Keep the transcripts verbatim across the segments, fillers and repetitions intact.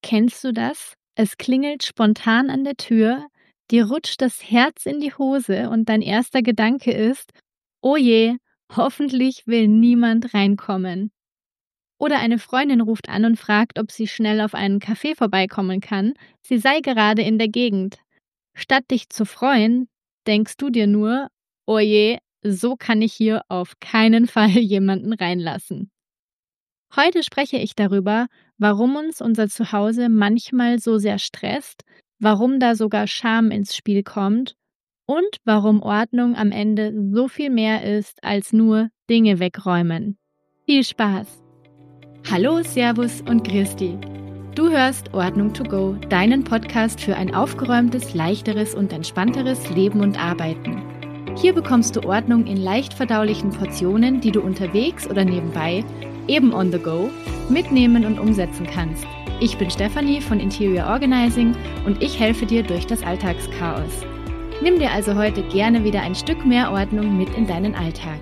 Kennst du das? Es klingelt spontan an der Tür, dir rutscht das Herz in die Hose und dein erster Gedanke ist: „Oh je, hoffentlich will niemand reinkommen.“ Oder eine Freundin ruft an und fragt, ob sie schnell auf einen Kaffee vorbeikommen kann. Sie sei gerade in der Gegend. Statt dich zu freuen, denkst du dir nur: „Oh je, so kann ich hier auf keinen Fall jemanden reinlassen.“ Heute spreche ich darüber, warum uns unser Zuhause manchmal so sehr stresst, warum da sogar Scham ins Spiel kommt und warum Ordnung am Ende so viel mehr ist als nur Dinge wegräumen. Viel Spaß! Hallo, Servus und Grüß dich. Du hörst Ordnung to go, deinen Podcast für ein aufgeräumtes, leichteres und entspannteres Leben und Arbeiten. Hier bekommst du Ordnung in leicht verdaulichen Portionen, die du unterwegs oder nebenbei, eben on the go, mitnehmen und umsetzen kannst. Ich bin Stefanie von Interior Organizing und ich helfe dir durch das Alltagschaos. Nimm dir also heute gerne wieder ein Stück mehr Ordnung mit in deinen Alltag.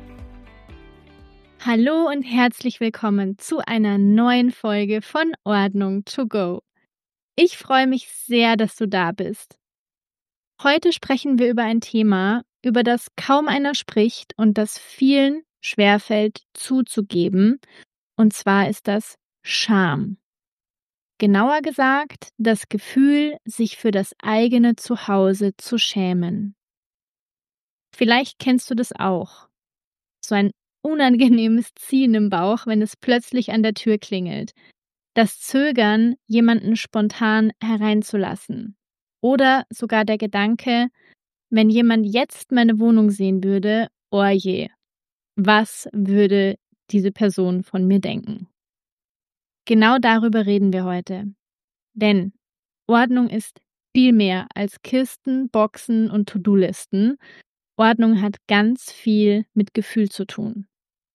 Hallo und herzlich willkommen zu einer neuen Folge von Ordnung to go. Ich freue mich sehr, dass du da bist. Heute sprechen wir über ein Thema, über das kaum einer spricht und das vielen schwerfällt zuzugeben, und zwar ist das Scham. Genauer gesagt, das Gefühl, sich für das eigene Zuhause zu schämen. Vielleicht kennst du das auch. So ein unangenehmes Ziehen im Bauch, wenn es plötzlich an der Tür klingelt. Das Zögern, jemanden spontan hereinzulassen. Oder sogar der Gedanke, wenn jemand jetzt meine Wohnung sehen würde, oh je, was würde diese Person von mir denken? Genau darüber reden wir heute. Denn Ordnung ist viel mehr als Kisten, Boxen und To-Do-Listen. Ordnung hat ganz viel mit Gefühl zu tun.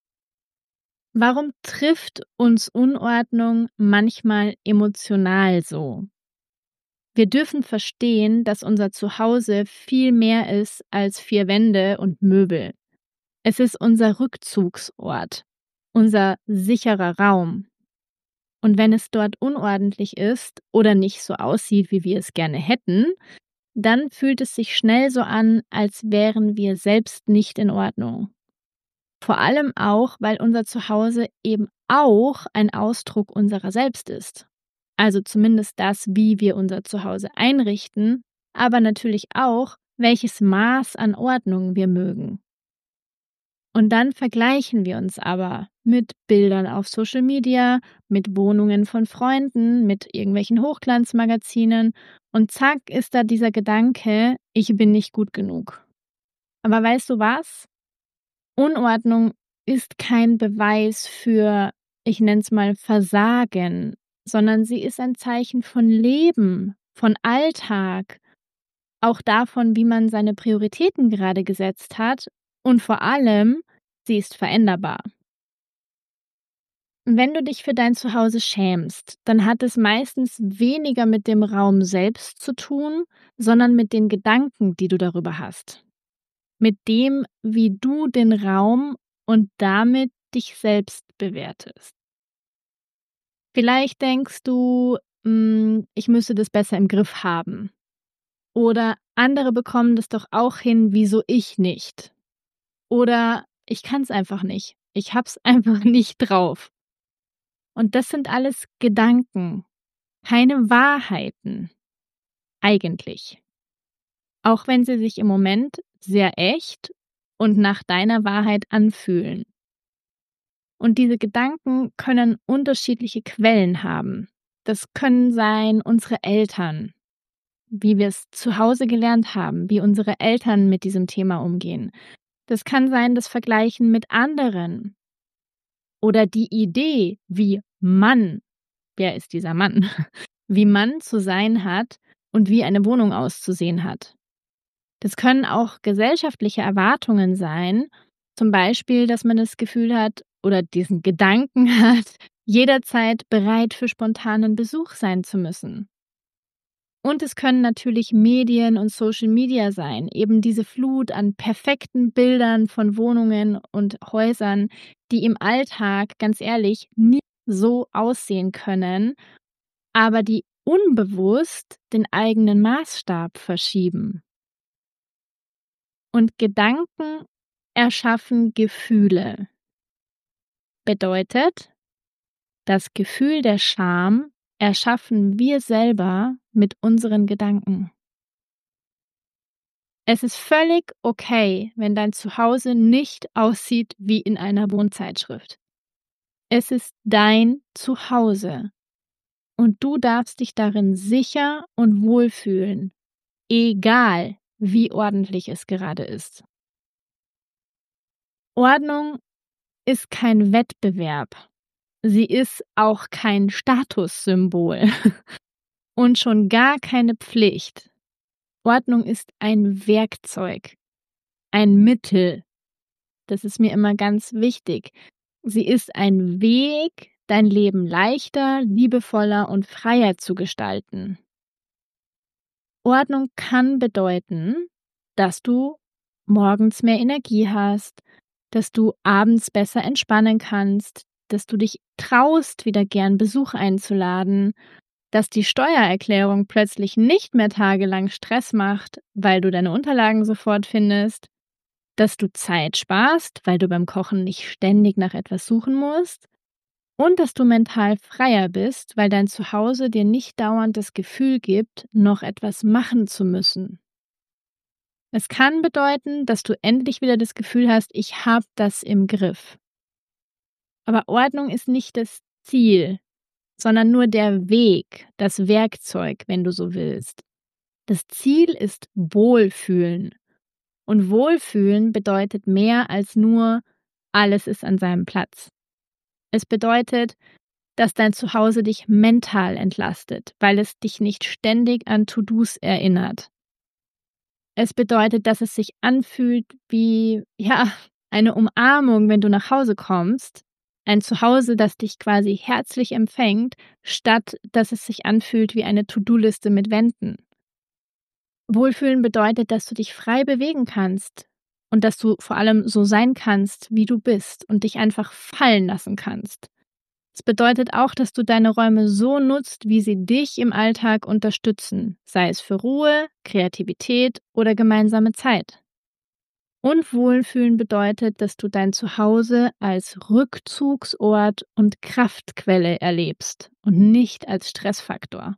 Warum trifft uns Unordnung manchmal emotional so? Wir dürfen verstehen, dass unser Zuhause viel mehr ist als vier Wände und Möbel. Es ist unser Rückzugsort, unser sicherer Raum. Und wenn es dort unordentlich ist oder nicht so aussieht, wie wir es gerne hätten, dann fühlt es sich schnell so an, als wären wir selbst nicht in Ordnung. Vor allem auch, weil unser Zuhause eben auch ein Ausdruck unserer selbst ist. Also zumindest das, wie wir unser Zuhause einrichten, aber natürlich auch, welches Maß an Ordnung wir mögen. Und dann vergleichen wir uns aber mit Bildern auf Social Media, mit Wohnungen von Freunden, mit irgendwelchen Hochglanzmagazinen und zack ist da dieser Gedanke, ich bin nicht gut genug. Aber weißt du was? Unordnung ist kein Beweis für, ich nenne es mal Versagen, sondern sie ist ein Zeichen von Leben, von Alltag, auch davon, wie man seine Prioritäten gerade gesetzt hat und vor allem, sie ist veränderbar. Wenn du dich für dein Zuhause schämst, dann hat es meistens weniger mit dem Raum selbst zu tun, sondern mit den Gedanken, die du darüber hast. Mit dem, wie du den Raum und damit dich selbst bewertest. Vielleicht denkst du, mh, ich müsste das besser im Griff haben. Oder andere bekommen das doch auch hin, wieso ich nicht? Oder ich kann es einfach nicht. Ich hab's einfach nicht drauf. Und das sind alles Gedanken, keine Wahrheiten. Eigentlich. Auch wenn sie sich im Moment sehr echt und nach deiner Wahrheit anfühlen. Und diese Gedanken können unterschiedliche Quellen haben. Das können sein unsere Eltern, wie wir es zu Hause gelernt haben, wie unsere Eltern mit diesem Thema umgehen. Das kann sein das Vergleichen mit anderen oder die Idee, wie Mann, wer ist dieser Mann, wie Mann zu sein hat und wie eine Wohnung auszusehen hat. Das können auch gesellschaftliche Erwartungen sein, zum Beispiel, dass man das Gefühl hat oder diesen Gedanken hat, jederzeit bereit für spontanen Besuch sein zu müssen. Und es können natürlich Medien und Social Media sein, eben diese Flut an perfekten Bildern von Wohnungen und Häusern, die im Alltag, ganz ehrlich, nie so aussehen können, aber die unbewusst den eigenen Maßstab verschieben. Und Gedanken erschaffen Gefühle. Bedeutet, das Gefühl der Scham erschaffen wir selber mit unseren Gedanken. Es ist völlig okay, wenn dein Zuhause nicht aussieht wie in einer Wohnzeitschrift. Es ist dein Zuhause und du darfst dich darin sicher und wohlfühlen, egal wie ordentlich es gerade ist. Ordnung ist kein Wettbewerb. Sie ist auch kein Statussymbol und schon gar keine Pflicht. Ordnung ist ein Werkzeug, ein Mittel. Das ist mir immer ganz wichtig. Sie ist ein Weg, dein Leben leichter, liebevoller und freier zu gestalten. Ordnung kann bedeuten, dass du morgens mehr Energie hast, dass du abends besser entspannen kannst, dass du dich traust, wieder gern Besuch einzuladen, dass die Steuererklärung plötzlich nicht mehr tagelang Stress macht, weil du deine Unterlagen sofort findest, dass du Zeit sparst, weil du beim Kochen nicht ständig nach etwas suchen musst und dass du mental freier bist, weil dein Zuhause dir nicht dauernd das Gefühl gibt, noch etwas machen zu müssen. Es kann bedeuten, dass du endlich wieder das Gefühl hast, ich habe das im Griff. Aber Ordnung ist nicht das Ziel, sondern nur der Weg, das Werkzeug, wenn du so willst. Das Ziel ist Wohlfühlen. Und Wohlfühlen bedeutet mehr als nur, alles ist an seinem Platz. Es bedeutet, dass dein Zuhause dich mental entlastet, weil es dich nicht ständig an To-Dos erinnert. Es bedeutet, dass es sich anfühlt wie, ja, eine Umarmung, wenn du nach Hause kommst. Ein Zuhause, das dich quasi herzlich empfängt, statt dass es sich anfühlt wie eine To-Do-Liste mit Wänden. Wohlfühlen bedeutet, dass du dich frei bewegen kannst und dass du vor allem so sein kannst, wie du bist und dich einfach fallen lassen kannst. Es bedeutet auch, dass du deine Räume so nutzt, wie sie dich im Alltag unterstützen, sei es für Ruhe, Kreativität oder gemeinsame Zeit. Und Wohlfühlen bedeutet, dass du dein Zuhause als Rückzugsort und Kraftquelle erlebst und nicht als Stressfaktor.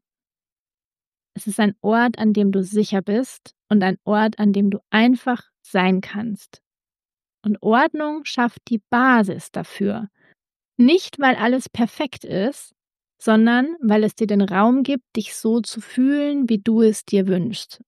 Es ist ein Ort, an dem du sicher bist und ein Ort, an dem du einfach sein kannst. Und Ordnung schafft die Basis dafür. Nicht, weil alles perfekt ist, sondern weil es dir den Raum gibt, dich so zu fühlen, wie du es dir wünschst.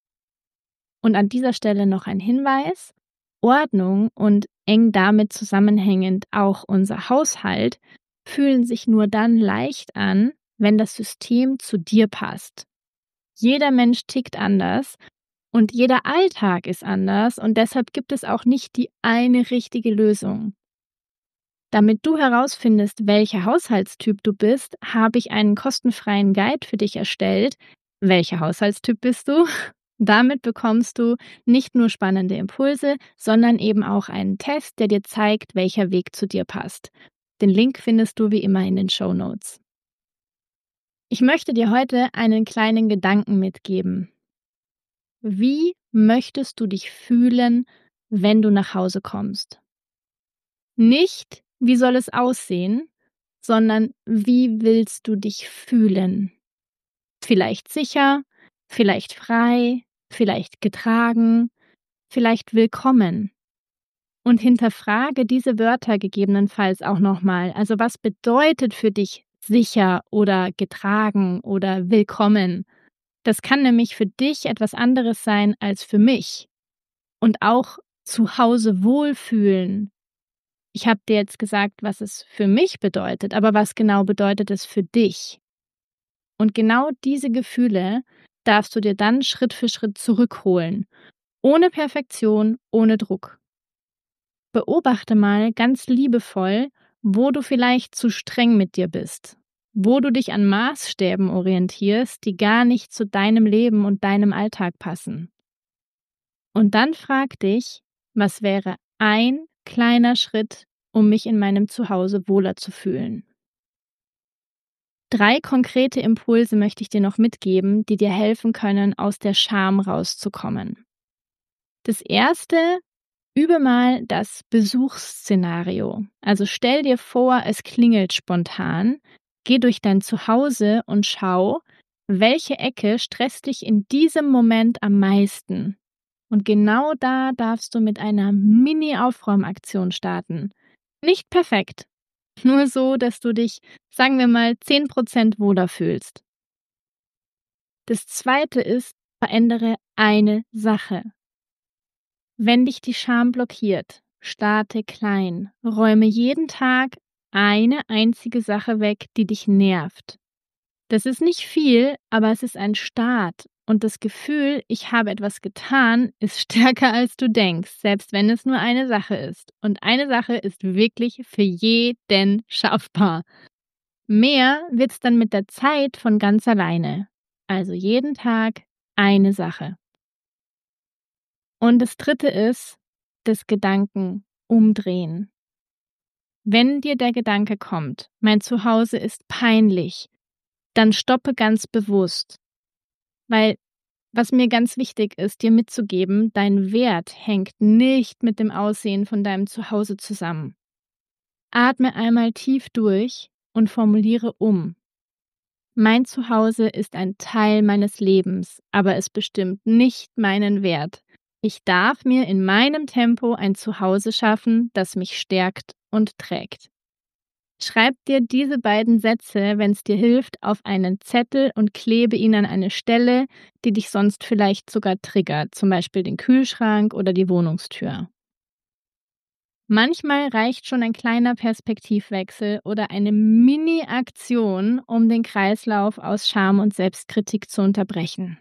Und an dieser Stelle noch ein Hinweis: Ordnung und eng damit zusammenhängend auch unser Haushalt fühlen sich nur dann leicht an, wenn das System zu dir passt. Jeder Mensch tickt anders und jeder Alltag ist anders und deshalb gibt es auch nicht die eine richtige Lösung. Damit du herausfindest, welcher Haushaltstyp du bist, habe ich einen kostenfreien Guide für dich erstellt. Welcher Haushaltstyp bist du? Damit bekommst du nicht nur spannende Impulse, sondern eben auch einen Test, der dir zeigt, welcher Weg zu dir passt. Den Link findest du wie immer in den Shownotes. Ich möchte dir heute einen kleinen Gedanken mitgeben. Wie möchtest du dich fühlen, wenn du nach Hause kommst? Nicht, wie soll es aussehen, sondern wie willst du dich fühlen? Vielleicht sicher, vielleicht frei, vielleicht getragen, vielleicht willkommen. Und hinterfrage diese Wörter gegebenenfalls auch nochmal. Also was bedeutet für dich sicher oder getragen oder willkommen? Das kann nämlich für dich etwas anderes sein als für mich. Und auch zu Hause wohlfühlen. Ich habe dir jetzt gesagt, was es für mich bedeutet, aber was genau bedeutet es für dich? Und genau diese Gefühle darfst du dir dann Schritt für Schritt zurückholen. Ohne Perfektion, ohne Druck. Beobachte mal ganz liebevoll, wo du vielleicht zu streng mit dir bist. Wo du dich an Maßstäben orientierst, die gar nicht zu deinem Leben und deinem Alltag passen. Und dann frag dich, was wäre ein kleiner Schritt, um mich in meinem Zuhause wohler zu fühlen? Drei konkrete Impulse möchte ich dir noch mitgeben, die dir helfen können, aus der Scham rauszukommen. Das erste: Übe mal das Besuchsszenario. Also stell dir vor, es klingelt spontan. Geh durch dein Zuhause und schau, welche Ecke stresst dich in diesem Moment am meisten. Und genau da darfst du mit einer Mini-Aufräumaktion starten. Nicht perfekt, nur so, dass du dich, sagen wir mal, zehn Prozent wohler fühlst. Das zweite ist, verändere eine Sache. Wenn dich die Scham blockiert, starte klein. Räume jeden Tag eine einzige Sache weg, die dich nervt. Das ist nicht viel, aber es ist ein Start. Und das Gefühl, ich habe etwas getan, ist stärker als du denkst, selbst wenn es nur eine Sache ist. Und eine Sache ist wirklich für jeden schaffbar. Mehr wird's dann mit der Zeit von ganz alleine. Also jeden Tag eine Sache. Und das dritte ist, das Gedanken umdrehen. Wenn dir der Gedanke kommt, mein Zuhause ist peinlich, dann stoppe ganz bewusst. Weil, was mir ganz wichtig ist, dir mitzugeben, dein Wert hängt nicht mit dem Aussehen von deinem Zuhause zusammen. Atme einmal tief durch und formuliere um. Mein Zuhause ist ein Teil meines Lebens, aber es bestimmt nicht meinen Wert. Ich darf mir in meinem Tempo ein Zuhause schaffen, das mich stärkt und trägt. Schreib dir diese beiden Sätze, wenn es dir hilft, auf einen Zettel und klebe ihn an eine Stelle, die dich sonst vielleicht sogar triggert, zum Beispiel den Kühlschrank oder die Wohnungstür. Manchmal reicht schon ein kleiner Perspektivwechsel oder eine Mini-Aktion, um den Kreislauf aus Scham und Selbstkritik zu unterbrechen.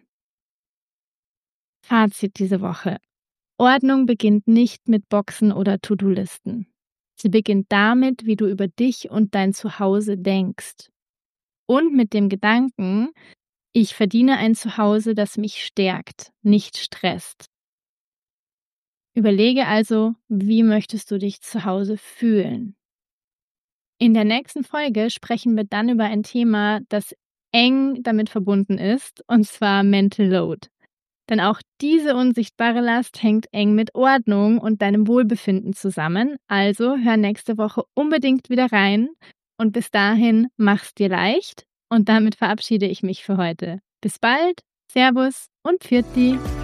Fazit diese Woche: Ordnung beginnt nicht mit Boxen oder To-Do-Listen. Sie beginnt damit, wie du über dich und dein Zuhause denkst. Und mit dem Gedanken, ich verdiene ein Zuhause, das mich stärkt, nicht stresst. Überlege also, wie möchtest du dich zu Hause fühlen? In der nächsten Folge sprechen wir dann über ein Thema, das eng damit verbunden ist, und zwar Mental Load. Denn auch diese unsichtbare Last hängt eng mit Ordnung und deinem Wohlbefinden zusammen. Also hör nächste Woche unbedingt wieder rein und bis dahin mach's dir leicht und damit verabschiede ich mich für heute. Bis bald, Servus und Pfiat di.